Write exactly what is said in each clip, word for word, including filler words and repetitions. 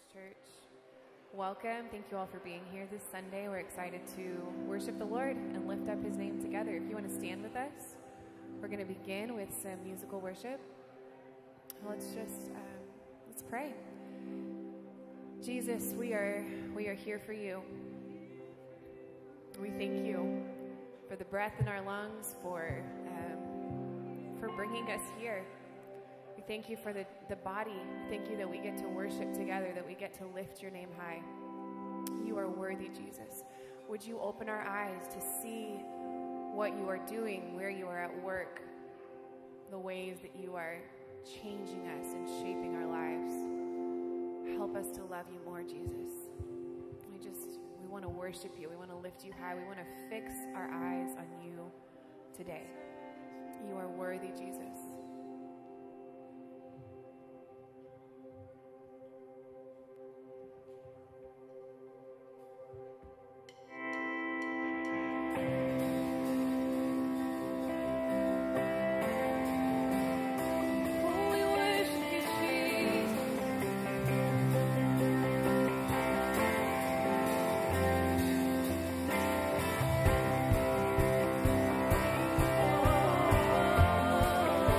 Church. Welcome. Thank you all for being here this Sunday. We're excited to worship the Lord and lift up his name together. If you want to stand with us, we're going to begin with some musical worship. Let's just, um, let's pray. Jesus, we are, we are here for you. We thank you for the breath in our lungs, for, um, for bringing us here. We thank you for the, the body. Thank you that we get to worship together, that we get to lift your name high. You are worthy, Jesus. Would you open our eyes to see what you are doing, where you are at work, the ways that you are changing us and shaping our lives. Help us to love you more, Jesus. We just, we want to worship you. We want to lift you high. We want to fix our eyes on you today. You are worthy, Jesus. Oh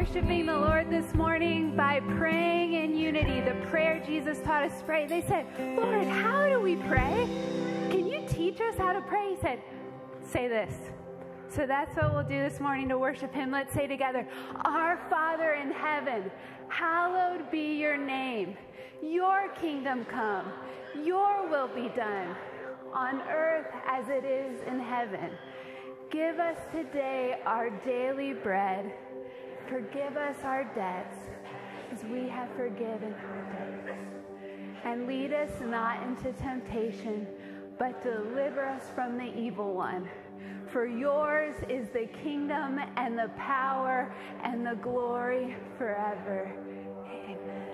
worshiping the Lord this morning by praying in unity, the prayer Jesus taught us to pray, they said, Lord, how do we pray? Can you teach us how to pray? He said, say this. So that's what we'll do this morning to worship him. Let's say together, Our Father in heaven, hallowed be your name. Your kingdom come. Your will be done on earth as it is in heaven. Give us today our daily bread. Forgive us our debts as we have forgiven our debtors. And lead us not into temptation, but deliver us from the evil one. For yours is the kingdom and the power and the glory forever. Amen.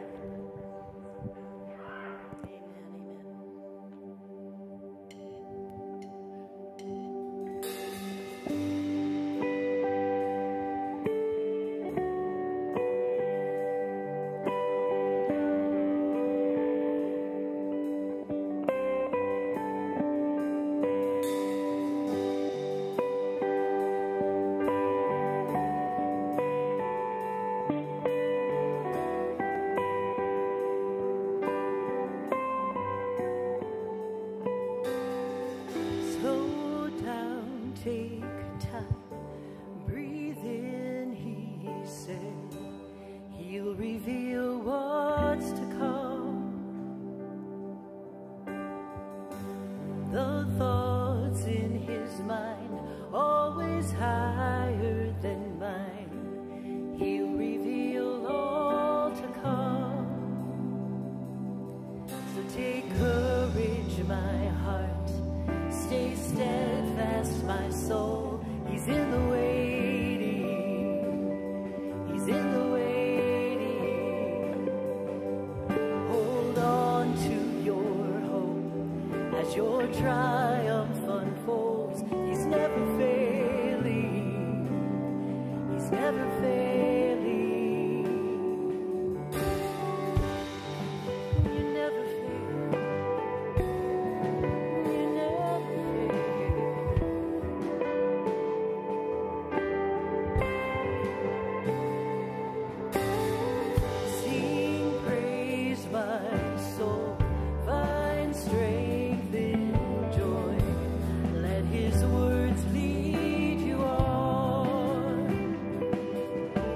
His words lead you on.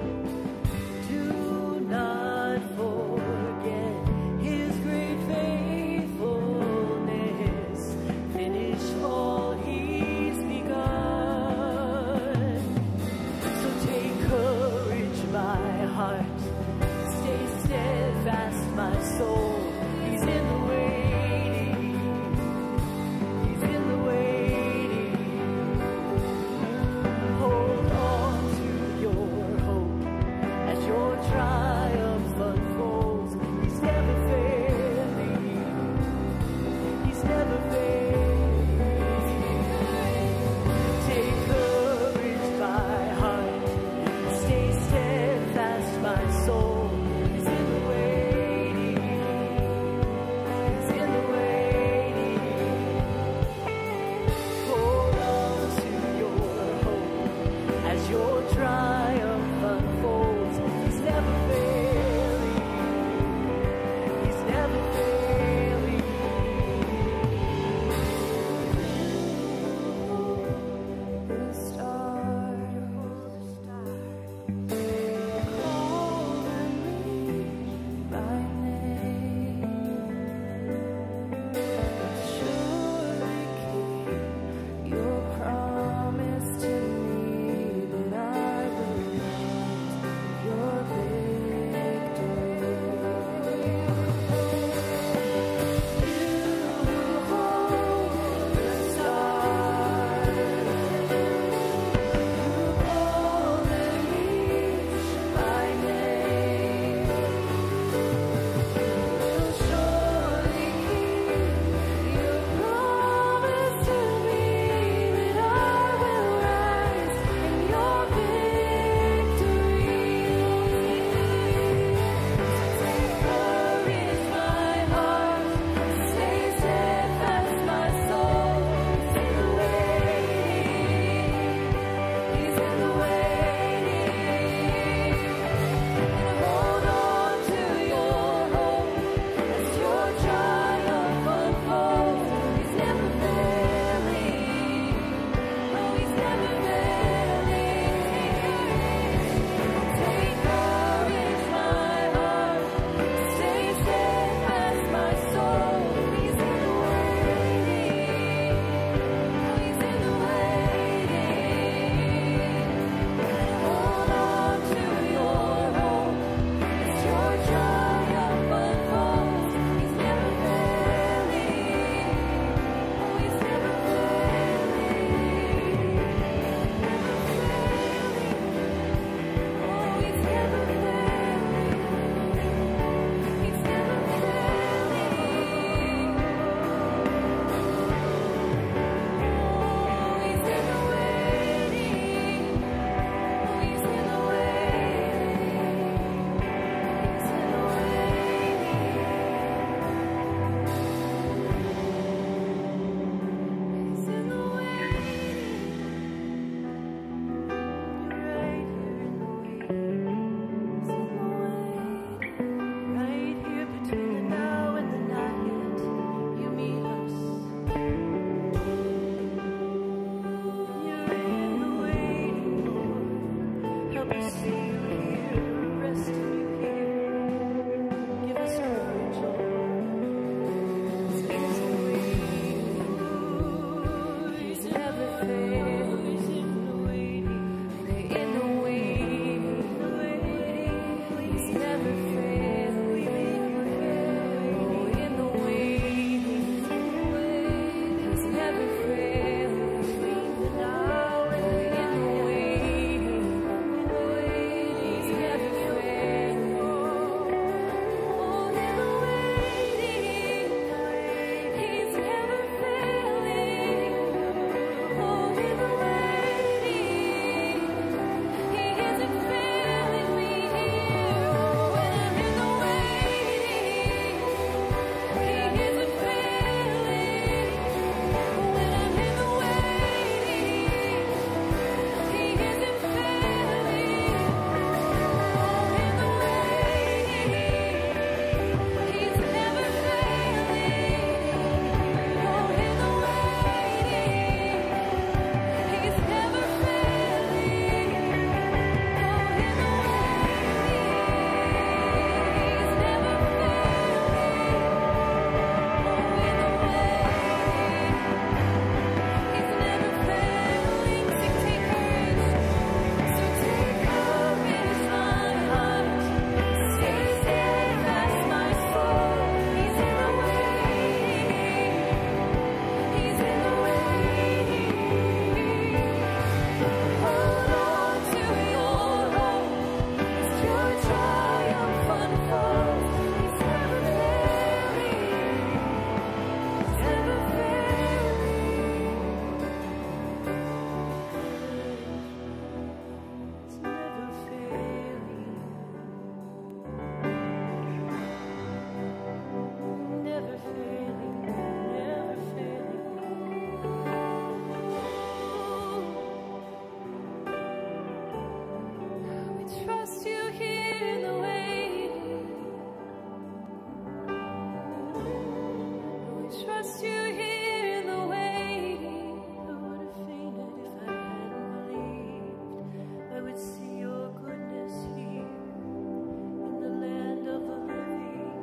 trust you here in the waiting. I would have fainted if I hadn't believed I would see your goodness here in the land of the living,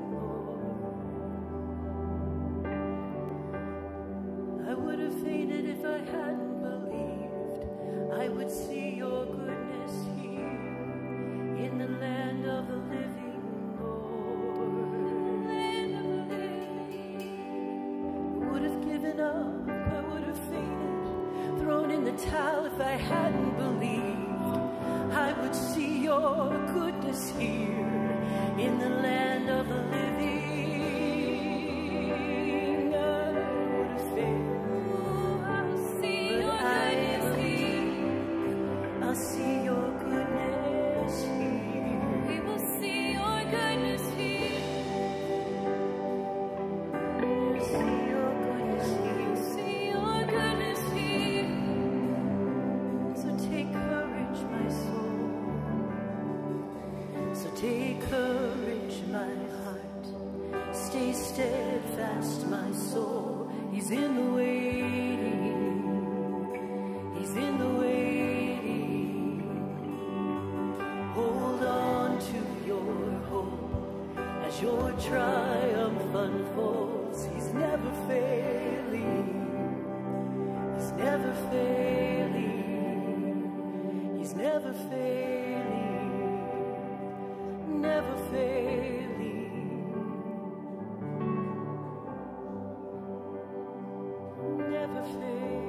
Lord. I would have fainted if I hadn't believed I would see your goodness here in the land of the living, Lord. Land of the living. I would have given up, I would have fainted, thrown in the towel if I hadn't believed I would see your goodness here in the land of the living. I would have failed. I'll see your goodness here. I'll see your goodness here. We will see your goodness here. We'll see your goodness here. See your goodness here. So take courage, my soul. So take courage, my heart. Stay steadfast, my soul. He's in the waiting. He's in the waiting. Hold on to your hope as your triumph unfolds. He's never failing. He's never failing. He's never failing. Never failing. Never failing.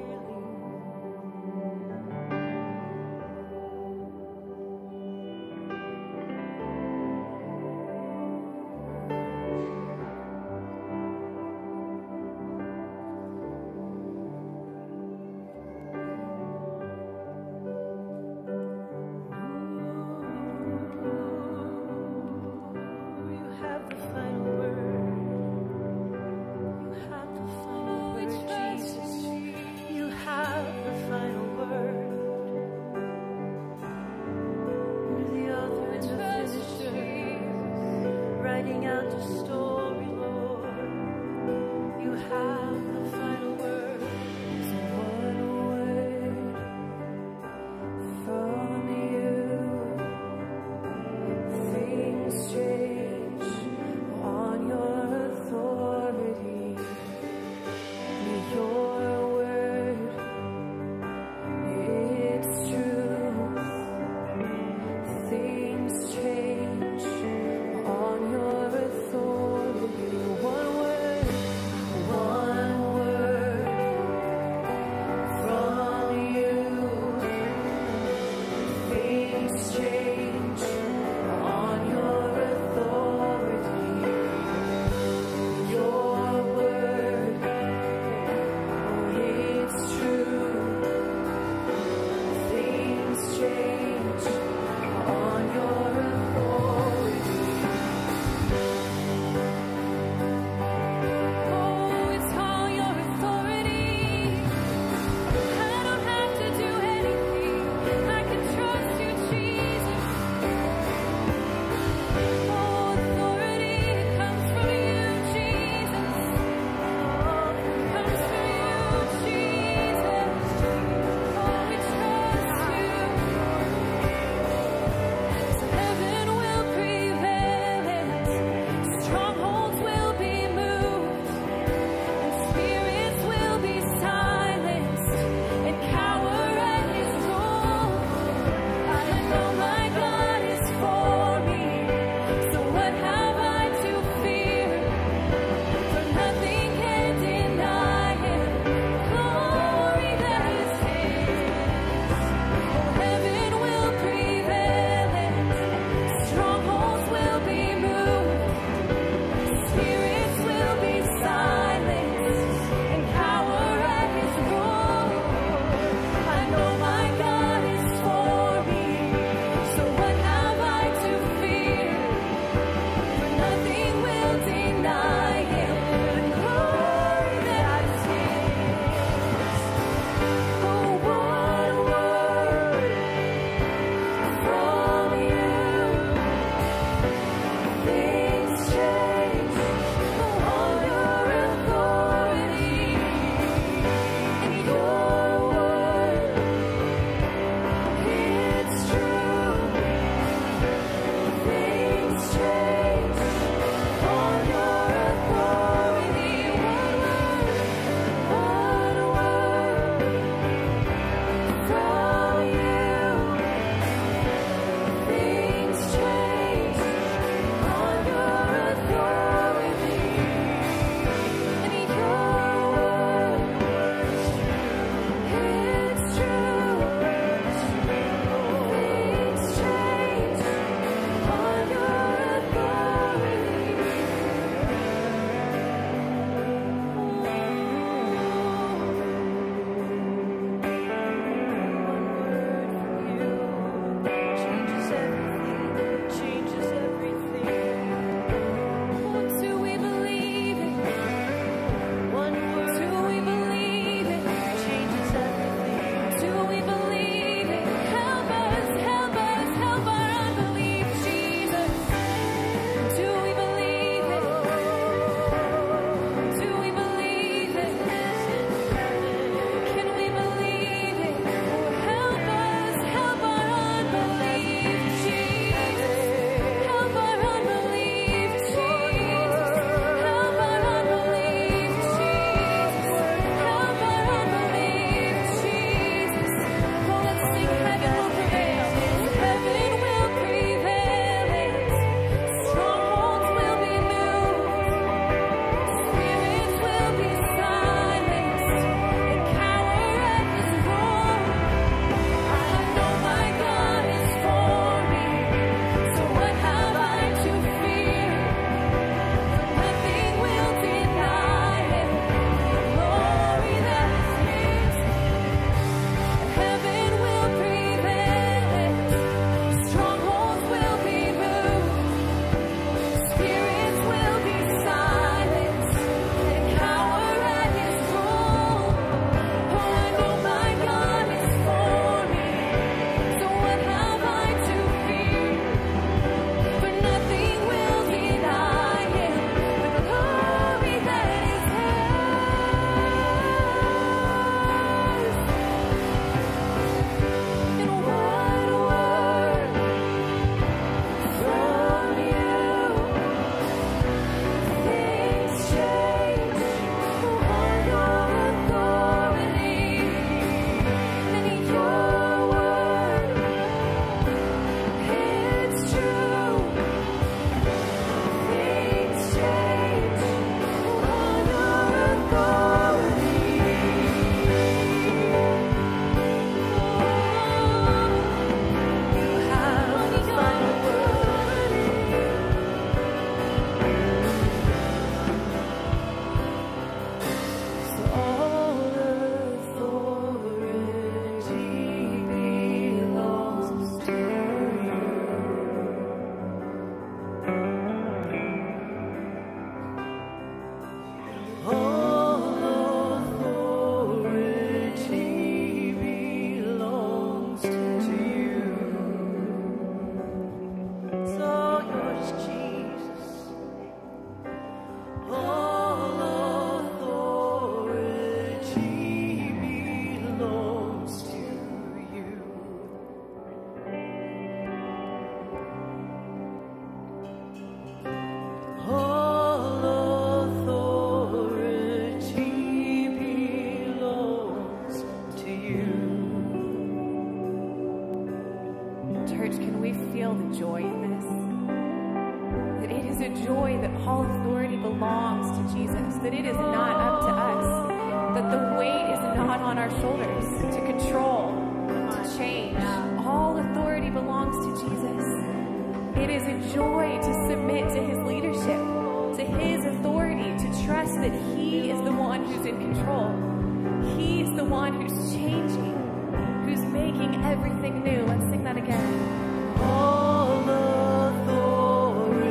our shoulders to control, to change. All authority belongs to Jesus. It is a joy to submit to his leadership, to his authority, to trust that he is the one who's in control. He's the one who's changing, who's making everything new. Let's sing that again. All authority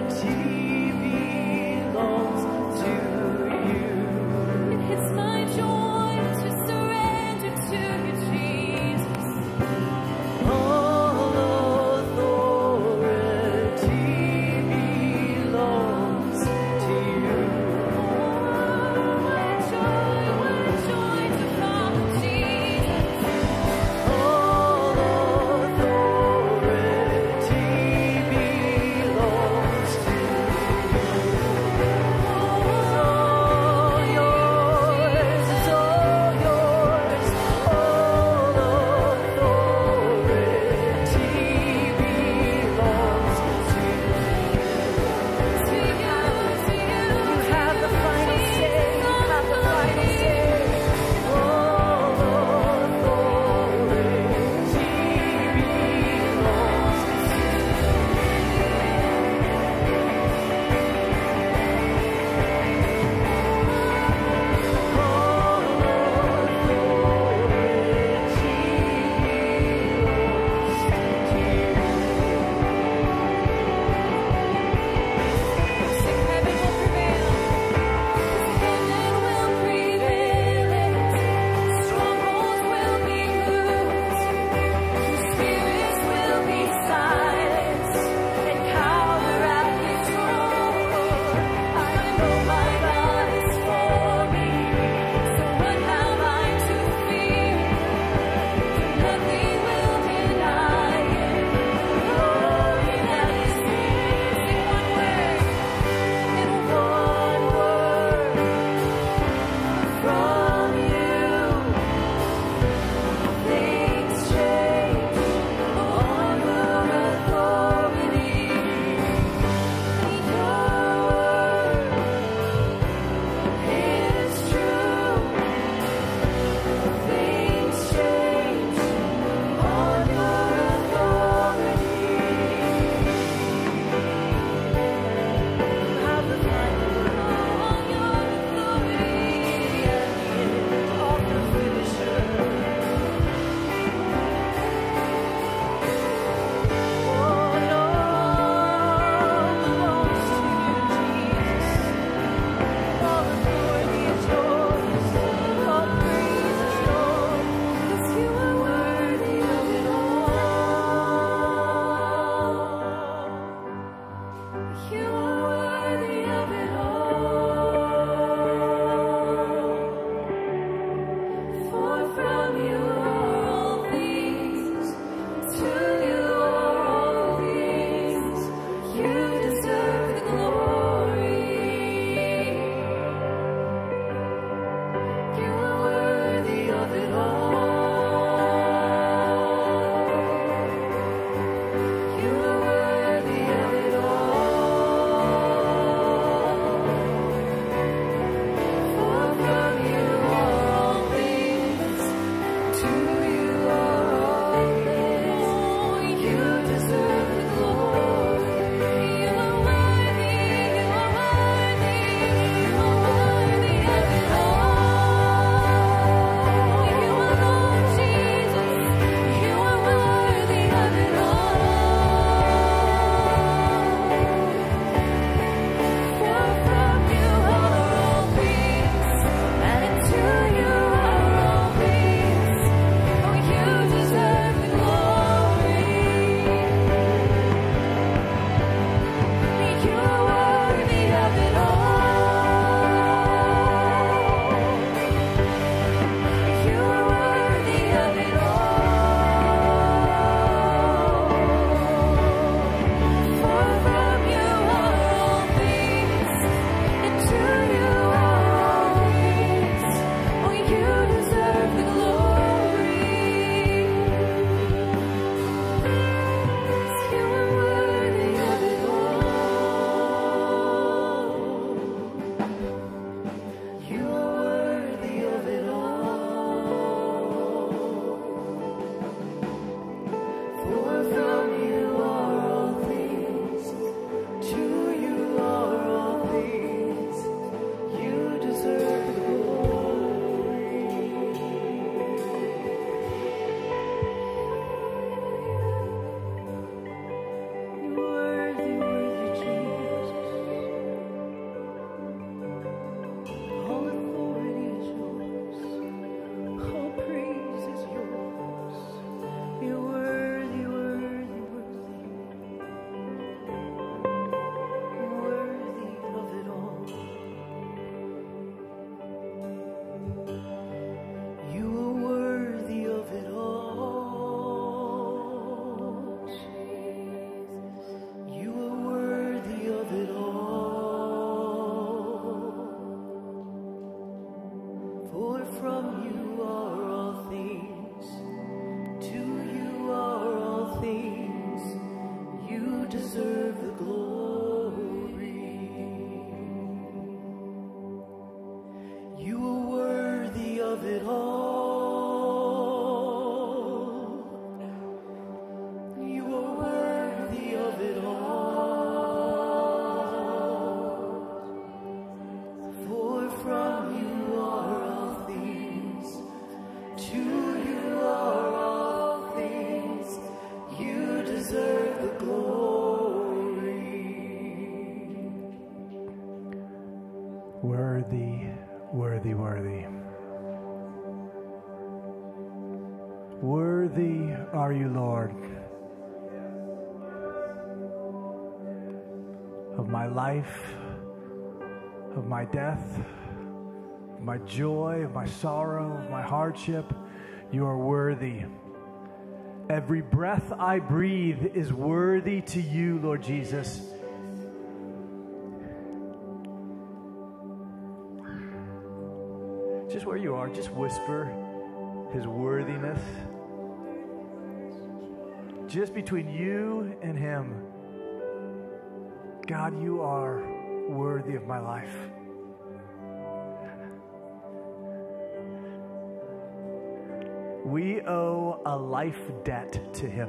belongs to you. It's my joy to surrender to you, Jesus. All authority belongs to you. What joy, what joy to follow Jesus. All authority For from you are all things, to you are all things, you deserve the glory. You are worthy of it all. You are worthy of it all. For from you are all things, to you are all things, you deserve the glory. Worthy, worthy, worthy. Worthy are you, Lord, of my life, of my death, of my joy, of my sorrow, of my hardship. You are worthy. Every breath I breathe is worthy to you, Lord Jesus. Just where you are, just whisper his worthiness. Just between you and him. God, you are worthy of my life. We owe a life debt to him.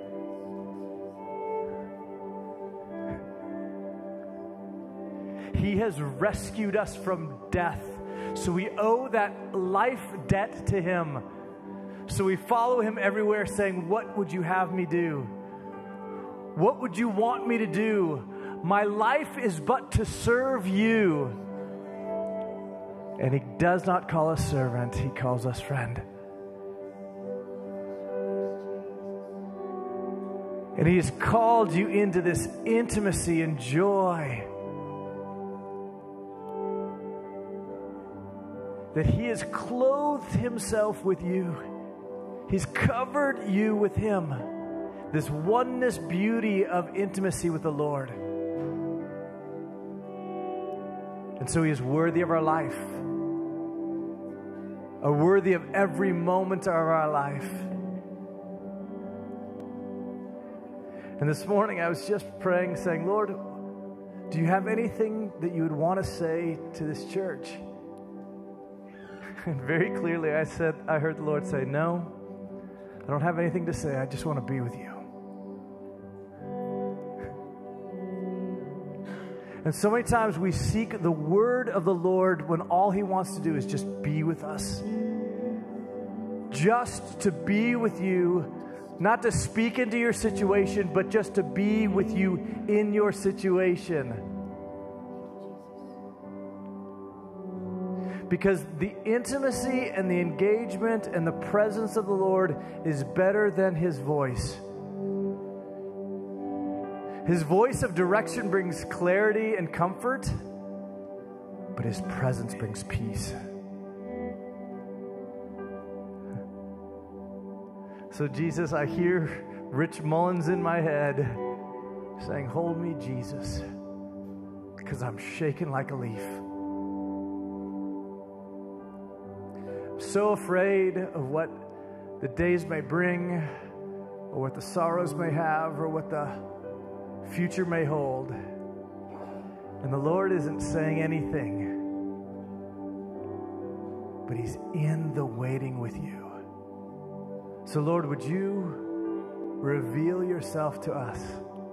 He has rescued us from death. So we owe that life debt to him. So we follow him everywhere saying, what would you have me do? What would you want me to do? My life is but to serve you. And he does not call us servant, he calls us friend. And he has called you into this intimacy and joy. That he has clothed himself with you. He's covered you with him. This oneness beauty of intimacy with the Lord. And so he is worthy of our life. Are worthy of every moment of our life. And this morning I was just praying, saying, Lord, do you have anything that you would want to say to this church? And very clearly I said, I heard the Lord say, no, I don't have anything to say. I just want to be with you. And so many times we seek the word of the Lord when all he wants to do is just be with us. Just to be with you, not to speak into your situation, but just to be with you in your situation. Because the intimacy and the engagement and the presence of the Lord is better than his voice. His voice of direction brings clarity and comfort, but his presence brings peace. So Jesus, I hear Rich Mullins in my head saying, hold me, Jesus, because I'm shaking like a leaf. So afraid of what the days may bring, or what the sorrows may have, or what the future may hold. And the Lord isn't saying anything, but he's in the waiting with you. So Lord, would you reveal yourself to us?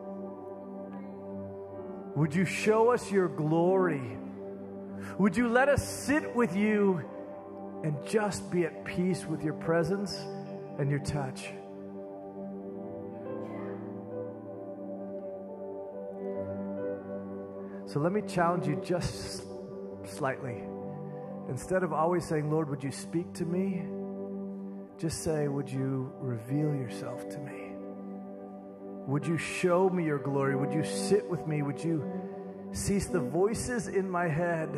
Would you show us your glory? Would you let us sit with you and just be at peace with your presence and your touch? So let me challenge you just slightly. Instead of always saying, Lord, would you speak to me? Just say, would you reveal yourself to me? Would you show me your glory? Would you sit with me? Would you cease the voices in my head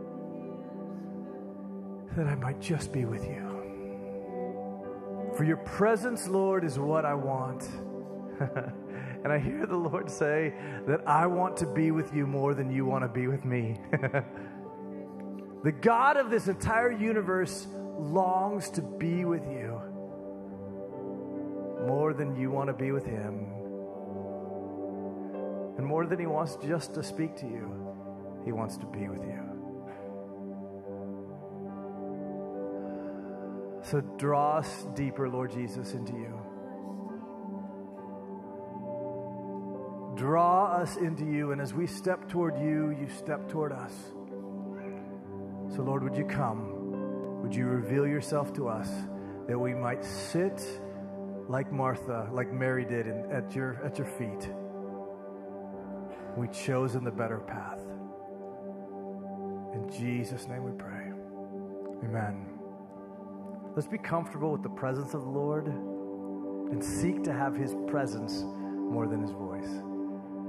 that I might just be with you? For your presence, Lord, is what I want. And I hear the Lord say that I want to be with you more than you want to be with me. The God of this entire universe longs to be with you more than you want to be with him. And more than he wants just to speak to you, he wants to be with you. So draw us deeper, Lord Jesus, into you. Draw us into you, and as we step toward you, you step toward us. So Lord, would you come? Would you reveal yourself to us that we might sit like Martha, like Mary did in, at your at your feet? We've chosen the better path. In Jesus' name we pray. Amen. Let's be comfortable with the presence of the Lord and seek to have his presence more than his voice.